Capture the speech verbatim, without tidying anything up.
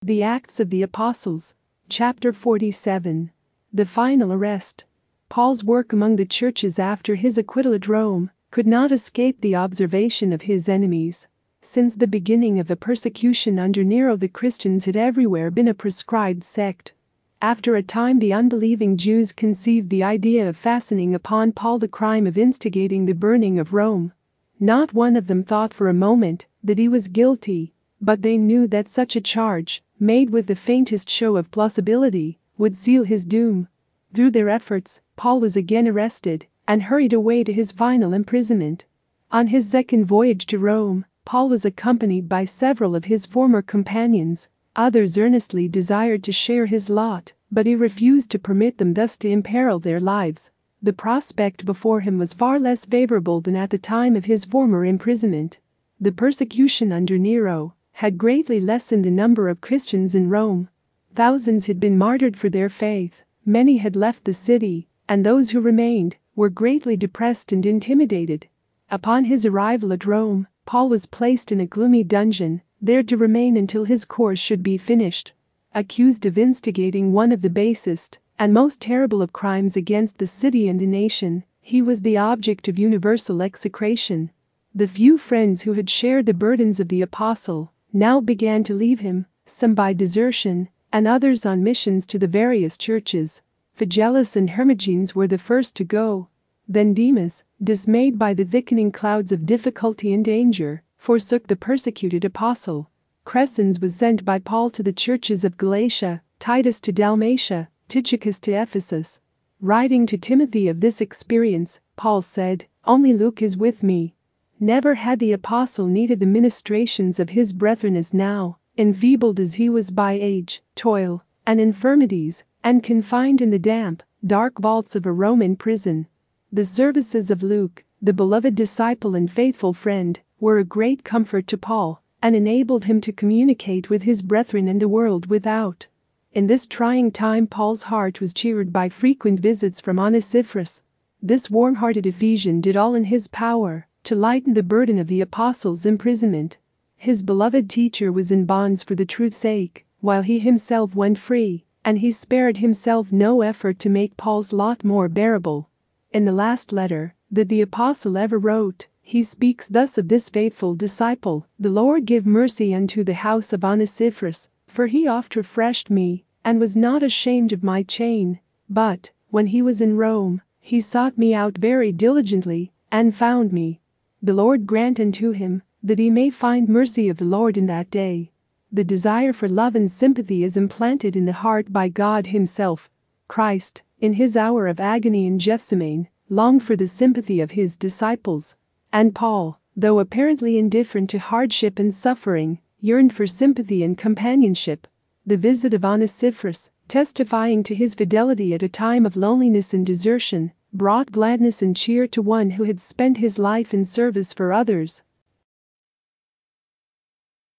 The Acts of the Apostles. Chapter forty-seven. The final arrest. Paul's work among the churches after his acquittal at Rome could not escape the observation of his enemies. Since the beginning of the persecution under Nero, the Christians had everywhere been a proscribed sect. After a time, the unbelieving Jews conceived the idea of fastening upon Paul the crime of instigating the burning of Rome. Not one of them thought for a moment that he was guilty, but they knew that such a charge, made with the faintest show of plausibility, would seal his doom. Through their efforts, Paul was again arrested and hurried away to his final imprisonment. On his second voyage to Rome, Paul was accompanied by several of his former companions. Others earnestly desired to share his lot, but he refused to permit them thus to imperil their lives. The prospect before him was far less favorable than at the time of his former imprisonment. The persecution under Nero had greatly lessened the number of Christians in Rome. Thousands had been martyred for their faith, many had left the city, and those who remained were greatly depressed and intimidated. Upon his arrival at Rome, Paul was placed in a gloomy dungeon, there to remain until his course should be finished. Accused of instigating one of the basest and most terrible of crimes against the city and the nation, he was the object of universal execration. The few friends who had shared the burdens of the apostle now began to leave him, some by desertion and others on missions to the various churches. Phygellus and Hermogenes were the first to go. Then Demas, dismayed by the thickening clouds of difficulty and danger, forsook the persecuted apostle. Crescens was sent by Paul to the churches of Galatia, Titus to Dalmatia, Tychicus to Ephesus. Writing to Timothy of this experience, Paul said, "Only Luke is with me." Never had the apostle needed the ministrations of his brethren as now, enfeebled as he was by age, toil, and infirmities, and confined in the damp, dark vaults of a Roman prison. The services of Luke, the beloved disciple and faithful friend, were a great comfort to Paul and enabled him to communicate with his brethren and the world without. In this trying time, Paul's heart was cheered by frequent visits from Onesiphorus. This warm-hearted Ephesian did all in his power to lighten the burden of the apostle's imprisonment. His beloved teacher was in bonds for the truth's sake, while he himself went free, and he spared himself no effort to make Paul's lot more bearable. In the last letter that the apostle ever wrote, he speaks thus of this faithful disciple: "The Lord give mercy unto the house of Onesiphorus, for he oft refreshed me, and was not ashamed of my chain. But, when he was in Rome, he sought me out very diligently, and found me. The Lord grant unto him, that he may find mercy of the Lord in that day." The desire for love and sympathy is implanted in the heart by God himself. Christ, in his hour of agony in Gethsemane, longed for the sympathy of his disciples. And Paul, though apparently indifferent to hardship and suffering, yearned for sympathy and companionship. The visit of Onesiphorus, testifying to his fidelity at a time of loneliness and desertion, brought gladness and cheer to one who had spent his life in service for others.